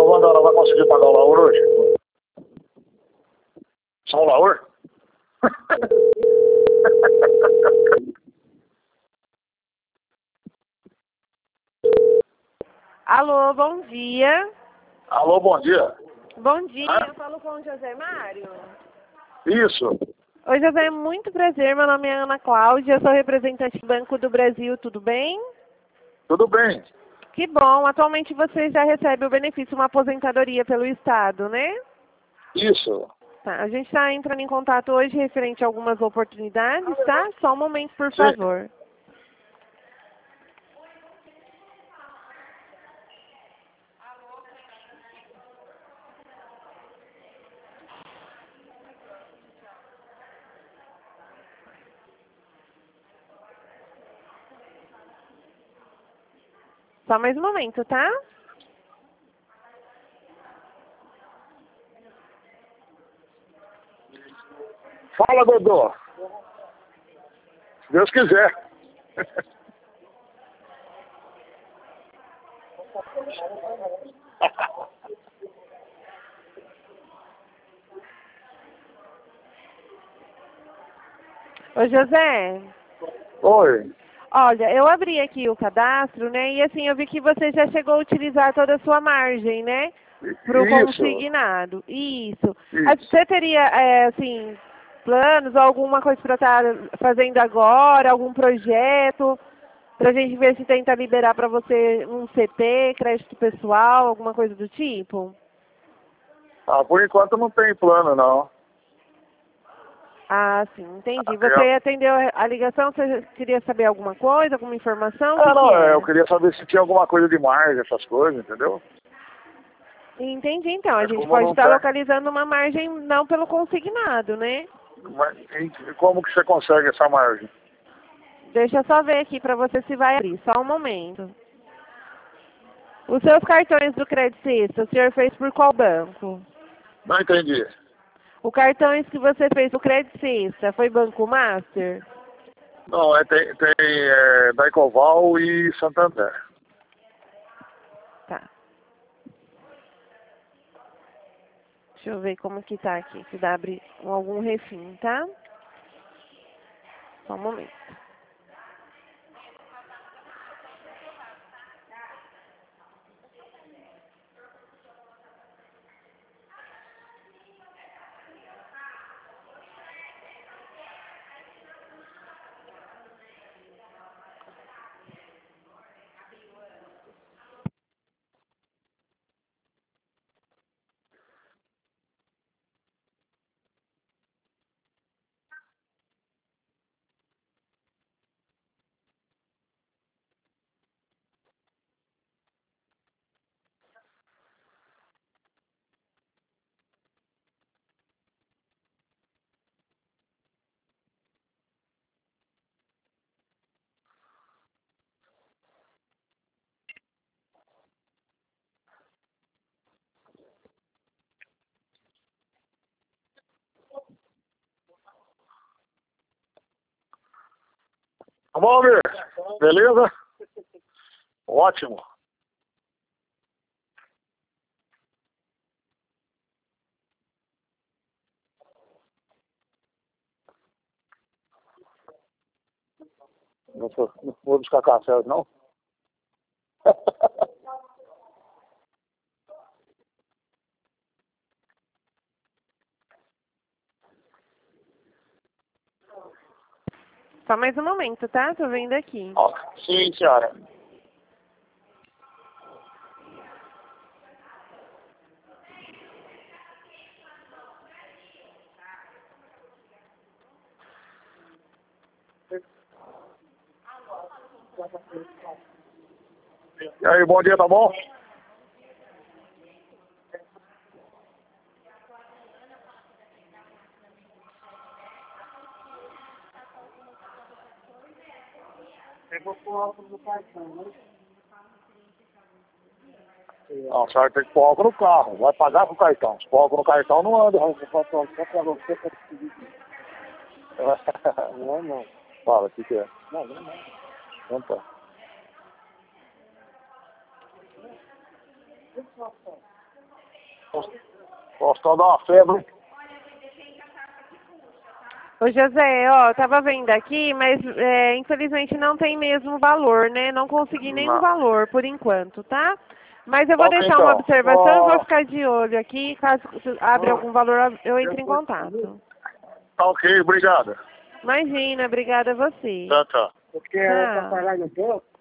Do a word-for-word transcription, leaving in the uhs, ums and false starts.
Ô, Vandana, vai conseguir pagar o Lauro hoje? Só o Lauro? Alô, bom dia. Alô, bom dia. Bom dia, Ah? eu falo com o José Mário. Isso. Oi, José, muito prazer. Meu nome é Ana Cláudia, sou representante do Banco do Brasil, tudo bem? Tudo bem. Que bom. Atualmente você já recebe o benefício, uma aposentadoria pelo Estado, né? Isso. Tá, a gente está entrando em contato hoje referente a algumas oportunidades, tá? Só um momento, por Sim. favor. Só mais um momento, tá? Fala, Dodô. Se Deus quiser. Ô, José. Oi. Olha, eu abri aqui o cadastro, né? E assim, eu vi que você já chegou a utilizar toda a sua margem, né? Para o Isso. consignado. Isso. Isso. Você teria, é, assim, planos, alguma coisa para estar fazendo agora, algum projeto, para a gente ver se tenta liberar para você um C P, crédito pessoal, alguma coisa do tipo? Ah, por enquanto não tem plano, não. Ah, sim, entendi. Eu... Você atendeu a ligação, você queria saber alguma coisa, alguma informação? O que Ah, que não, é, eu era? queria saber se tinha alguma coisa de margem, essas coisas, entendeu? Entendi, então. A Mas gente como pode não estar tem... localizando uma margem não pelo consignado, né? Mas, e como que você consegue essa margem? Deixa eu só ver aqui para você se vai abrir. Só um momento. Os seus cartões do Credit Suisse, o senhor fez por qual banco? Não entendi. O cartões que você fez do Credit Suisse foi Banco Master? Não, é, tem, tem é, Daicoval e Santander. Tá. Deixa eu ver como que tá aqui. Se dá abrir algum refim, tá? Só um momento. Tá bom, Almir? Beleza? Ótimo. Não vou, não vou buscar café, não? Só mais um momento, tá? Tô vendo aqui. Sim, senhora. E aí, bom dia, tá bom? Pegou o álcool do cartão, né? Não, você vai ter que pôr álcool no carro. Vai pagar com o cartão. Se pôr álcool no cartão, não anda. Não, não. Fala, o que que é? Não, não, não. Então tá. Posso dar uma febre. Ô José, ó, tava vendo aqui, mas é, infelizmente não tem mesmo valor, né? Não consegui nenhum Não. valor por enquanto, tá? Mas eu vou Ok, deixar uma então. observação e Ó, vou ficar de olho aqui. Caso abra algum valor, eu entro em contato. Tá ok, obrigado. Imagina, obrigada a você. Tchau, tchau. Tchau.